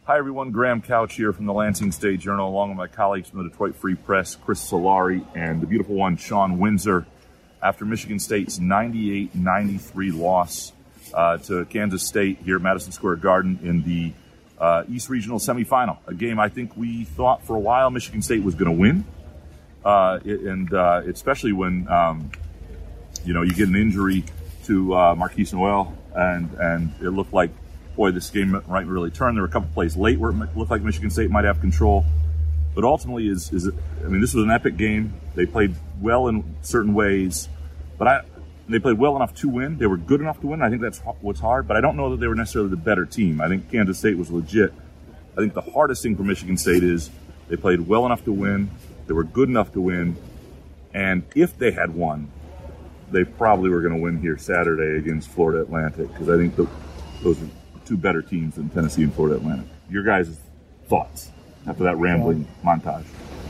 Hi, everyone. Graham Couch here from the Lansing State Journal, along with my colleagues from the Detroit Free Press, Chris Solari, and the beautiful one, Sean Windsor, after Michigan State's 98-93 loss to Kansas State here at Madison Square Garden in the East Regional semifinal, a game I think we thought for a while Michigan State was going to win, especially when you get an injury to Markquis Nowell, and it looked like, boy, this game might really turn. There were a couple plays late where it looked like Michigan State might have control, but ultimately, this was an epic game. They played well in certain ways, but they played well enough to win. They were good enough to win. I think that's what's hard, but I don't know that they were necessarily the better team. I think Kansas State was legit. I think the hardest thing for Michigan State is they played well enough to win. They were good enough to win, and if they had won, they probably were going to win here Saturday against Florida Atlantic, because I think those are two better teams than Tennessee and Florida Atlantic. Your guys' thoughts after that rambling montage?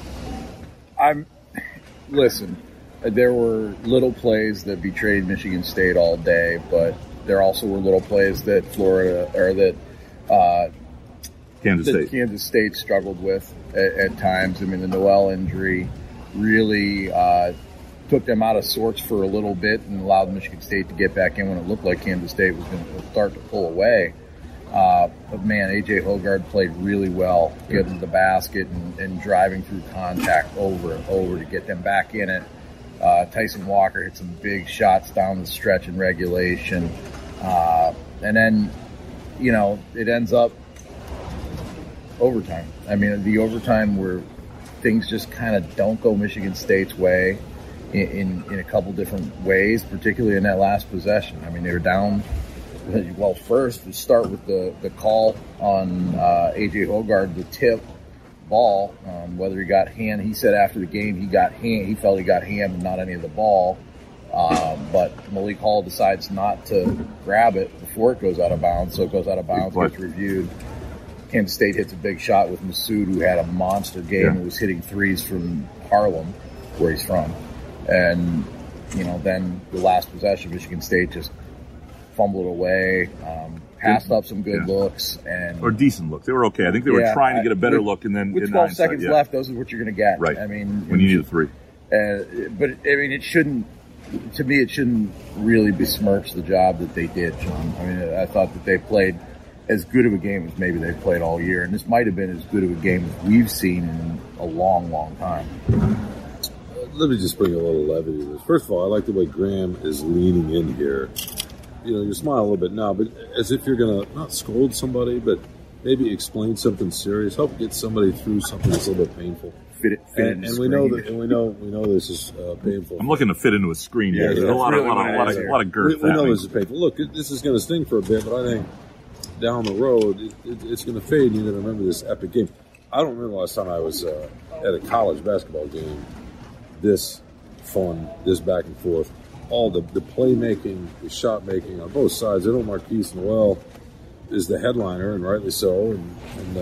Listen, there were little plays that betrayed Michigan State all day, but there also were little plays that Kansas State struggled with at times. I mean, the Nowell injury really took them out of sorts for a little bit and allowed Michigan State to get back in when it looked like Kansas State was going to start to pull away. But man, A.J. Hoggard played really well, getting to the basket and driving through contact over and over to get them back in it. Tyson Walker hit some big shots down the stretch in regulation. And then, it ends up overtime. I mean, the overtime where things just kind of don't go Michigan State's way in a couple different ways, particularly in that last possession. I mean, they were down. Well, first, to start with the call on A.J. Hoggard, the tip ball, whether he got hand. He said after the game he felt he got hand and not any of the ball. But Malik Hall decides not to grab it before it goes out of bounds, so it goes out of bounds, gets reviewed. Kansas State hits a big shot with Massoud, who had a monster game and was hitting threes from Harlem, where he's from. And, then the last possession, Michigan State just fumbled away, passed up some good looks. Or decent looks. They were okay. I think they were trying to get a better look. And then with 12 seconds left, those are what you're going to get. Right. I mean, when you need a three. But, I mean, it shouldn't really besmirch the job that they did, John. I mean, I thought that they played as good of a game as maybe they've played all year. And this might have been as good of a game as we've seen in a long, long time. Let me just bring a little levity to this. First of all, I like the way Graham is leaning in here. You smile a little bit now, but as if you're going to not scold somebody, but maybe explain something serious, help get somebody through something that's a little bit painful. And we know this is painful. I'm looking to fit into a screen here. There's a lot of girth. We know this is painful. Look, this is going to sting for a bit, but I think down the road it's going to fade. And you're going to remember this epic game. I don't remember the last time I was at a college basketball game this fun, this back and forth. All the playmaking, the shot making on both sides. I know Markquis Nowell is the headliner, and rightly so. And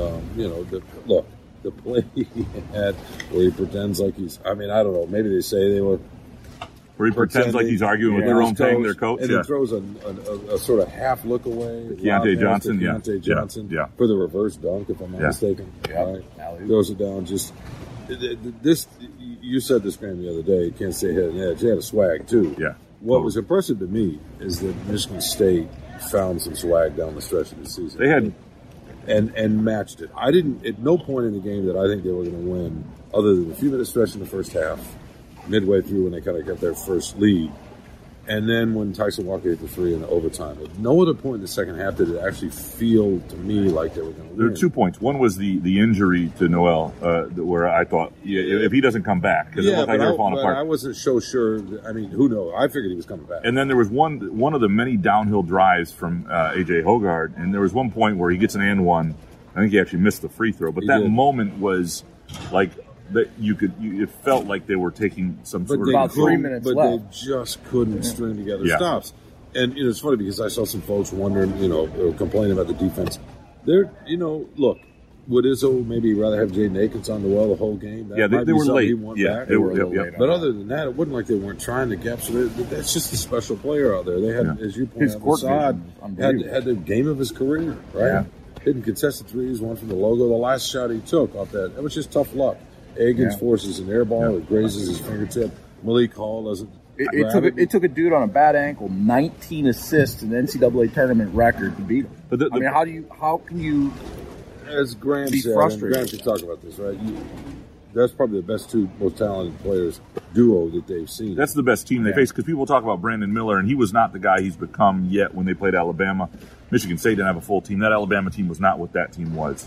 the play he had where he pretends like he's. I mean, I don't know. Maybe they say they were. Where he pretends like he's arguing with their own thing, their coach, and he throws a sort of half look away. Keontae Johnson, for the reverse dunk, if I'm not mistaken. Right? Throws it down. Just this. You said this, Graham, the other day. Kansas State had an edge. They had a swag too. Yeah. What was impressive to me is that Michigan State found some swag down the stretch of the season. They had and matched it. I didn't at no point in the game that I think they were going to win, other than a few minutes stretch in the first half, midway through when they kind of got their first lead. And then when Tyson Walker hit the three in the overtime. At no other point in the second half did it actually feel to me like they were going to win. There are 2 points. One was the injury to Nowell, where I thought, if he doesn't come back, because it looked like they were falling apart. I wasn't so sure. I mean, who knows? I figured he was coming back. And then there was one of the many downhill drives from A.J. Hoggard, and there was one point where he gets an and one. I think he actually missed the free throw, but that moment was like that it felt like they were taking some sort of about 3 minutes but left. They just couldn't string together stops. And it's funny because I saw some folks wondering, complaining about the defense. Look, would Izzo maybe rather have Jaden Akins on the well the whole game? They were late. They were late. But other than that, it wasn't like they weren't trying to gap. So that's just a special player out there. They had, as you pointed out, Assad had the game of his career, right? hitting contested threes, one from the logo. The last shot he took off that was just tough luck. Egan's forces an air ball. It grazes his fingertip. Malik Hall doesn't. It took a dude on a bad ankle, 19 assists, an NCAA tournament record to beat him. But how can you? As Graham said, frustrated? Graham can talk about this, right? That's probably the best two most talented players duo that they've seen. That's the best team they faced, because people talk about Brandon Miller, and he was not the guy he's become yet when they played Alabama. Michigan State didn't have a full team. That Alabama team was not what that team was.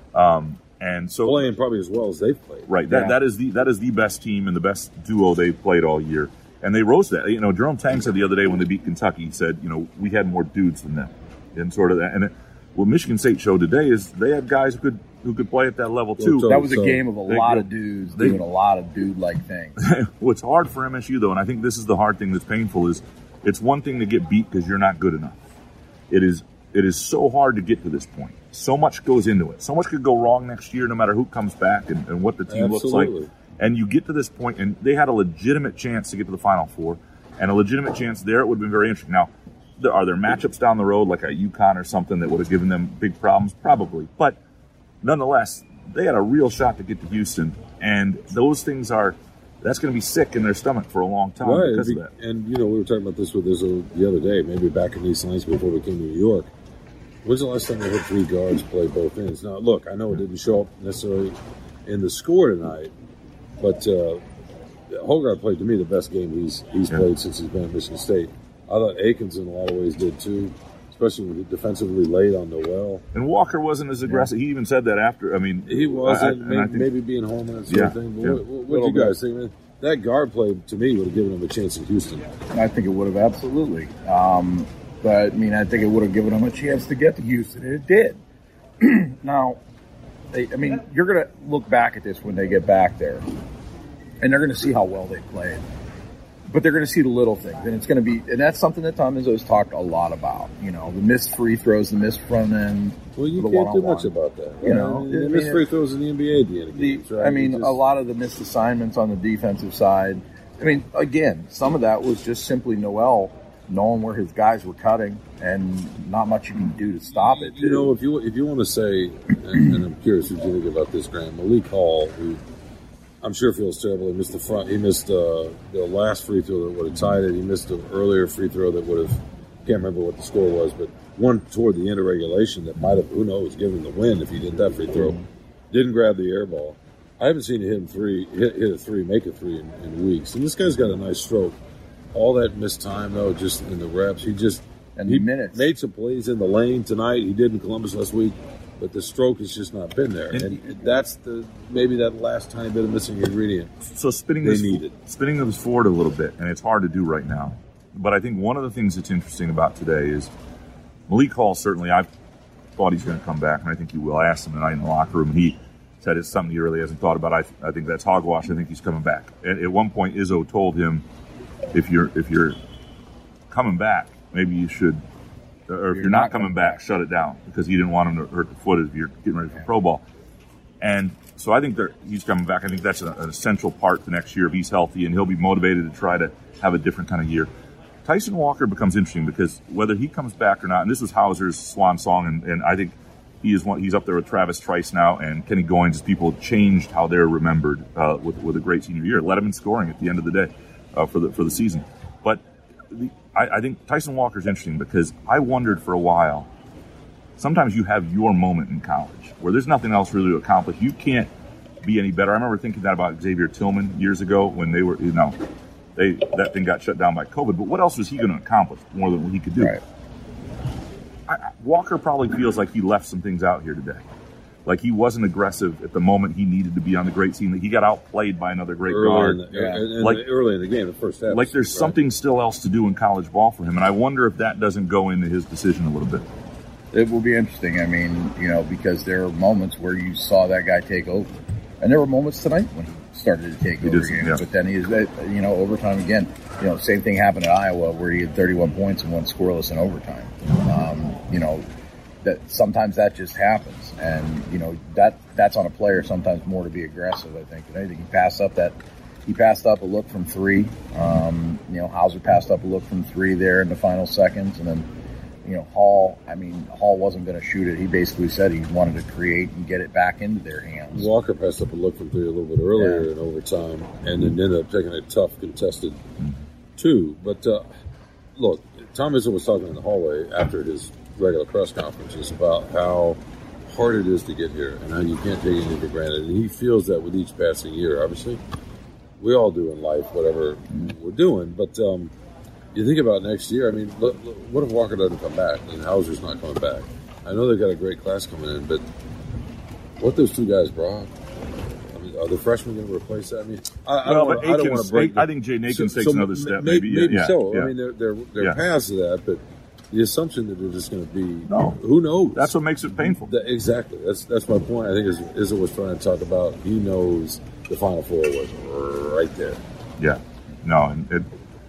And so playing probably as well as they've played. Right. That is the best team and the best duo they've played all year. And they rose that. You know, Jerome Tang said the other day when they beat Kentucky, he said, you know, we had more dudes than them. And sort of that. And what Michigan State showed today is they had guys who could play at that level too. That was a game of a lot of dudes doing a lot of dude-like things. What's hard for MSU, though, and I think this is the hard thing that's painful, is it's one thing to get beat because you're not good enough. It is so hard to get to this point. So much goes into it. So much could go wrong next year no matter who comes back and what the team looks like. And you get to this point, and they had a legitimate chance to get to the Final Four, and a legitimate chance there. It would have been very interesting. Now, are there matchups down the road, like a UConn or something, that would have given them big problems? Probably. But nonetheless, they had a real shot to get to Houston, and those things that's going to be sick in their stomach for a long time because of that. And, you know, we were talking about this with Izzo the other day, maybe back in East Lansing before we came to New York. When's the last time they had three guards play both ends? Now, look, I know it didn't show up necessarily in the score tonight, but Hogarth played, to me, the best game he's played since he's been at Michigan State. I thought Akins, in a lot of ways, did too, especially when he defensively laid on Noel. And Walker wasn't as aggressive. He even said that after. I mean, he wasn't. Maybe being home and that sort of thing. But what do you guys think, man? That guard play, to me, would have given him a chance in Houston. I think it would have, absolutely. But, I mean, I think it would have given them a chance to get to Houston, and it did. Now, you're going to look back at this when they get back there, and they're going to see how well they played. But they're going to see the little things, and it's going to be, and that's something that Tom Izzo's talked a lot about. You know, the missed free throws, the missed front end. Well, you can't do much about that. Right? You know, the missed free throws in the NBA at the end of games, right? I mean, a lot of the missed assignments on the defensive side. I mean, again, some of that was just simply Noel knowing where his guys were cutting, and not much you can do to stop it. You know, if you want to say, and I'm curious what you think about this, Graham, Malik Hall, who I'm sure feels terrible. He missed the front. He missed the last free throw that would have tied it. He missed an earlier free throw that would have, can't remember what the score was, but one toward the end of regulation that might have, who knows, given the win if he did that free throw. Didn't grab the air ball. I haven't seen him hit a three, make a three in weeks. And this guy's got a nice stroke. All that missed time, though, just in the reps. He made some plays in the lane tonight. He did in Columbus last week. But the stroke has just not been there, and that's maybe that last tiny bit of missing ingredient. So spinning this forward a little bit, and it's hard to do right now. But I think one of the things that's interesting about today is Malik Hall. Certainly, I thought he's going to come back, and I think he will. I asked him tonight in the locker room, and he said it's something he really hasn't thought about. I think that's hogwash. I think he's coming back. At one point, Izzo told him, if you're coming back, maybe you should. Or if you're not coming back, shut it down, because he didn't want him to hurt the foot as you're getting ready for pro ball. And so I think he's coming back. I think that's an essential part the next year if he's healthy, and he'll be motivated to try to have a different kind of year. Tyson Walker becomes interesting because whether he comes back or not, and this was Hauser's swan song, and I think he's up there with Travis Trice now and Kenny Goins, as people changed how they're remembered with a great senior year. Led him in scoring at the end of the day for the season. But I think Tyson Walker's interesting because I wondered for a while, sometimes you have your moment in college where there's nothing else really to accomplish. You can't be any better. I remember thinking that about Xavier Tillman years ago when they were, that thing got shut down by COVID. But what else was he going to accomplish more than what he could do? Right. Walker probably feels like he left some things out here today. Like he wasn't aggressive at the moment he needed to be on the great team. That he got outplayed by another great guard. Early in the game, the first half. Like there's something still else to do in college ball for him, and I wonder if that doesn't go into his decision a little bit. It will be interesting. I mean, because there are moments where you saw that guy take over, and there were moments tonight when he started to take over games. Yeah. But then he is, overtime again. Same thing happened at Iowa where he had 31 points and went scoreless in overtime. That sometimes that just happens, and that's on a player sometimes more to be aggressive. I think he passed up a look from three. Hauser passed up a look from three there in the final seconds, and then Hall wasn't going to shoot it. He basically said he wanted to create and get it back into their hands. Walker passed up a look from 3 a little bit earlier in overtime, and then ended up taking a tough contested 2. But look, Tom Izzo was talking in the hallway after his regular press conferences about how hard it is to get here and how you can't take anything for granted. And he feels that with each passing year, obviously. We all do in life, whatever we're doing. But you think about next year, I mean, look, what if Walker doesn't come back and Hauser's not coming back? I know they've got a great class coming in, but what those 2 guys brought, I mean, are the freshmen going to replace that? I mean, I don't want to break. I think Jay Nakins takes another step, maybe so. Yeah. I mean, there are paths to that, but the assumption that they're just going to be, who knows? That's what makes it painful. Exactly. That's my point. I think Izzo was trying to talk about. He knows the Final Four was right there. Yeah. No, and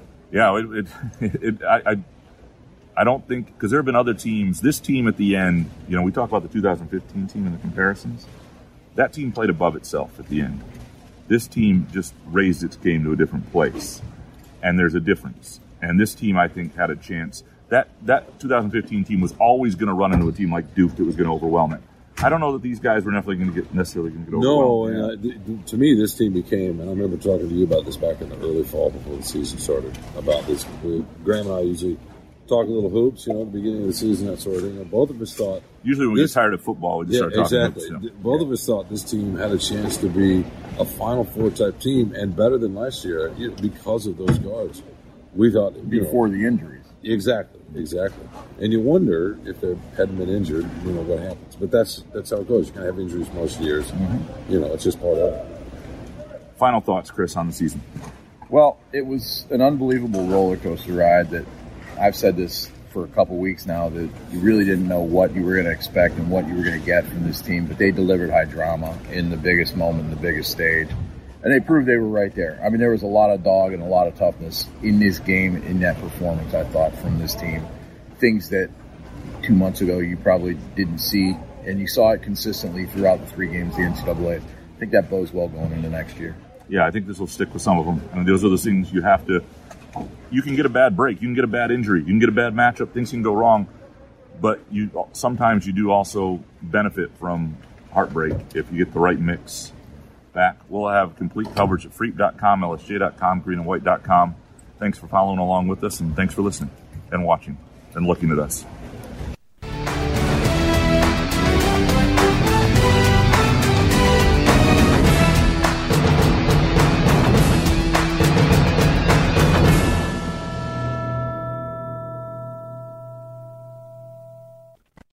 I don't think, because there have been other teams. This team at the end, we talk about the 2015 team and the comparisons. That team played above itself at the end. This team just raised its game to a different place, and there's a difference. And this team, I think, had a chance. That 2015 team was always going to run into a team like Duke that was going to overwhelm it. I don't know that these guys were necessarily going to get overwhelmed. No, to me, this team became, and I remember talking to you about this back in the early fall before the season started, about this. Graham and I usually talk a little hoops, at the beginning of the season, that sort of thing. And both of us thought... Usually when we get tired of football, we just start talking hoops. Both of us thought this team had a chance to be a Final Four type team and better than last year because of those guards. We thought... Before the injuries. Exactly. And you wonder if they hadn't been injured, what happens. But that's how it goes. You're going to have injuries most years. Mm-hmm. It's just part of it. Final thoughts, Chris, on the season? Well, it was an unbelievable roller coaster ride that I've said this for a couple weeks now, that you really didn't know what you were going to expect and what you were going to get from this team. But they delivered high drama in the biggest moment, the biggest stage. And they proved they were right there. I mean, there was a lot of dog and a lot of toughness in this game, in that performance, I thought, from this team. Things that 2 months ago you probably didn't see, and you saw it consistently throughout the 3 games of the NCAA. I think that bodes well going into next year. Yeah, I think this will stick with some of them. And those are the things you have to – you can get a bad break. You can get a bad injury. You can get a bad matchup. Things can go wrong. But sometimes you do also benefit from heartbreak if you get the right mix back. We'll have complete coverage at freak.com, lsj.com, greenandwhite.com. Thanks for following along with us, and thanks for listening and watching and looking at us.